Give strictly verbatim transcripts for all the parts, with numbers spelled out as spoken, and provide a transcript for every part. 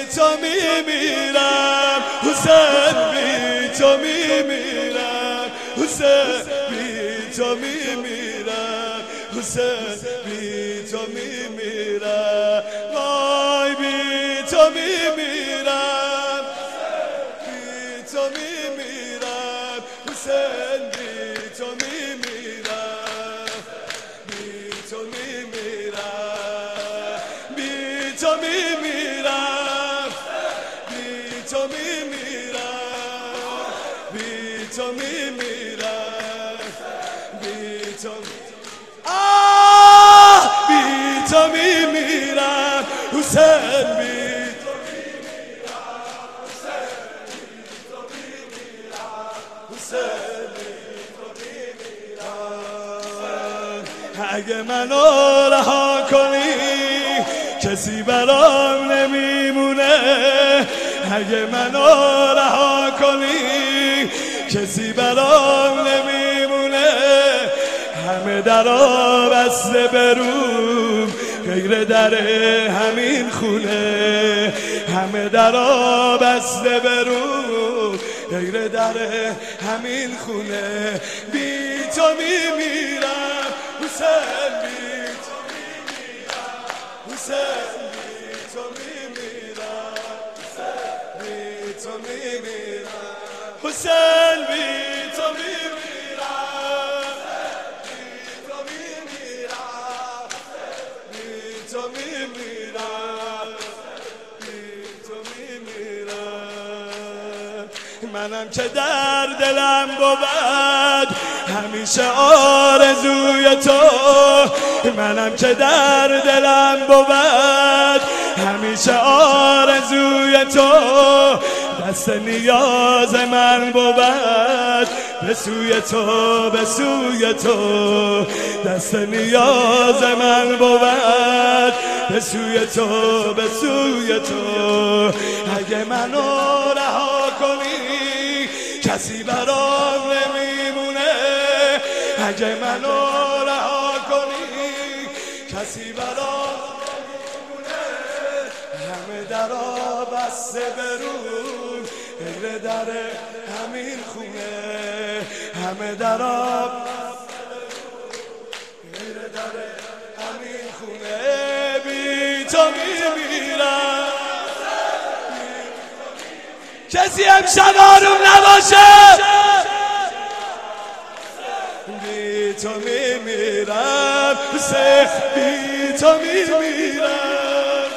تو میمیرم حسین، بی تو میمیرم حسین، بی تو میمیرم حسین، بی تو میمیرم، وای بی تو میمیرم، بی تو میمیرم حسین، بی تو میمیرم، بی تو میمیرم، بی تو میمیرم، بی تو میمیرم، بی تو میمیرم، بی تو آه بی تو میمیرم حسین، بی تو میمیرم حسین، بی تو میمیرم. اگه منو رها کنی کسی برام نمیمونه، اگه منو رها کنی کسی برام نمیمونه، همه درا بسته بروم غیر در همین خونه، همه درا بسته بروم غیر در همین خونه، بی تو میمیرم حسین، بی تو میمیرم حسین، بی تو میمیرم، بی تو میمیرم حسین، بی تو میمیرم، بی تو میمیرم، بی تو میمیرم، بی تو میمیرم. منم که در دلم بود همیشه آرزوی تو، منم که در دلم بود همیشه آرزوی تو، دست نیاز من بود به سوی تو، به سوی تو، دست نیاز من بود به سوی تو، به سوی تو. اگه منو رها کنی کسی برام نمیمونه، اگه منو رها کنی کسی برام نمیمونه، همه درا بسته برون غیر در همین خونه، همه درا بسته برون غیر در همین خونه، بی تو میمیرم. کسی امشب آروم نباشه، بی تو میمیرم حسین، بی تو میمیرم،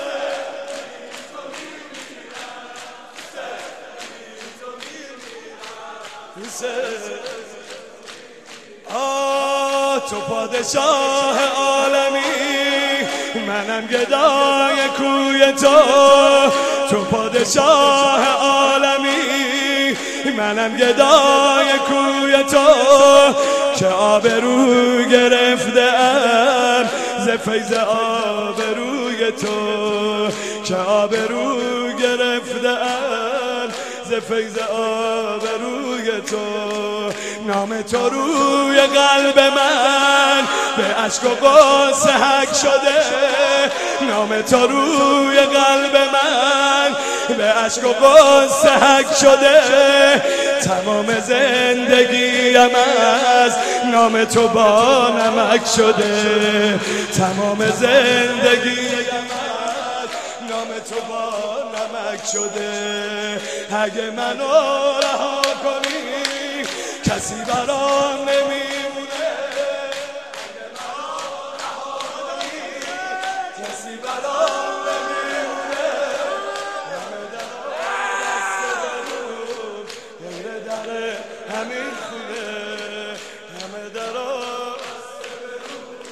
آه تو پادشاه عالمی، منم گدای کوی تو، تو پادشاه عالمی، منم گدای کوی تو، که آبرو گرفتم ز فیض آبروی تو، که آبرو گرفتم ز فیض آبروی تو. نام تو روی قلب من به اشک و غصه حک شده، نام تو روی قلب من به اشک و غصه حک شده، تمام زندگیم از نام تو با نمک شده، تمام زندگیم از نام تو با نمک شده. اگه منو رها کنی کسی برام نمیمونه، اگه منو رها کنی کسی برام نمیمونه، همه درا بسته برون غیر در همین خونه، همه درا بسته برون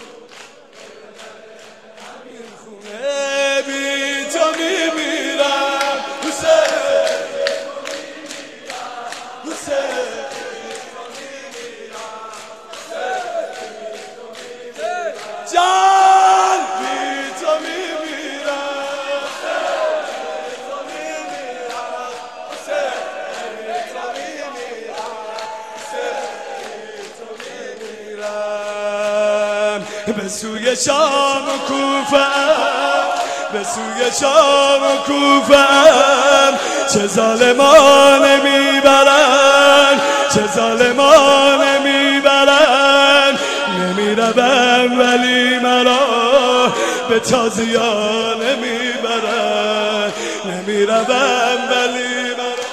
همین خونه، بی تو میمیرم حسین، حسین جان، بی تو میمیرم، بی تو میمیرم حسین، بی تو میمیرم، بی تو میمیرم. به سوی شام و کوفه به سوی شام و کوفه‌ام چه ظالمانه میبرن چه ظالمانه میبرن نمیروم ولی مرا به تازیانه میبرن نمیروم ولی مرا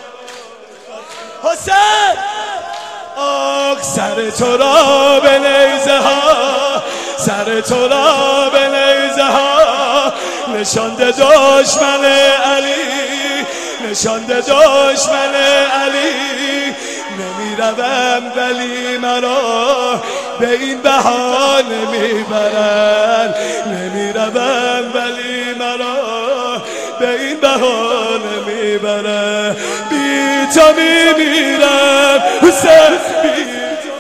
حسین آخ سر تو را به نیزه ها سر تو را به نیزه ها نشانده دشمن علی نشانده دشمن علی نمیروم ولی مرا به این بهانه میبرن نمیروم ولی مرا به این بهانه میبرن بی تو میمیرم حسین بی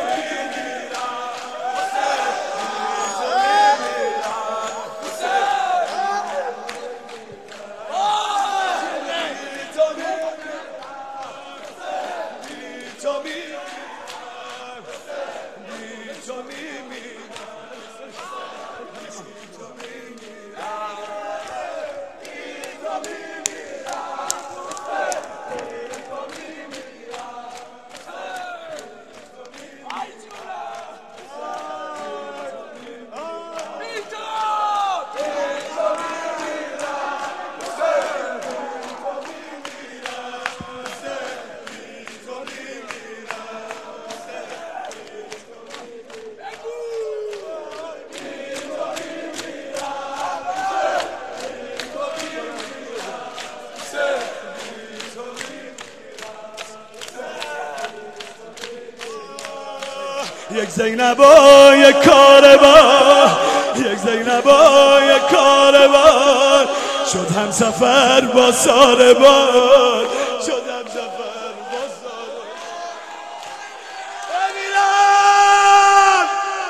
یک زینب و یک کاروان یک زینب و یک کاروان شد هم سفر با ساربان شد هم سفر با ساربان امیران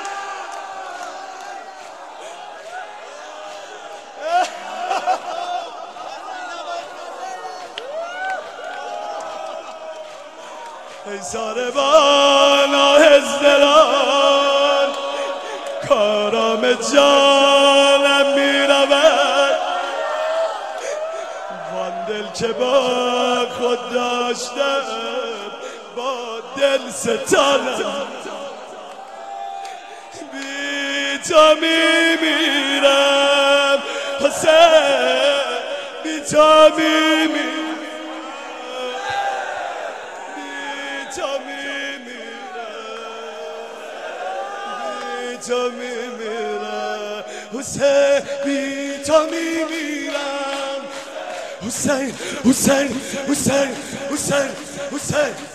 ای ساربان آهستران کارام جانم میرود وان دل که با خود داشتم با دل ستانم بی تو میمیرم حسین بی تو میمیرم تو میمیرم حسین بی تو میمیرم حسین حسین حسین حسین حسین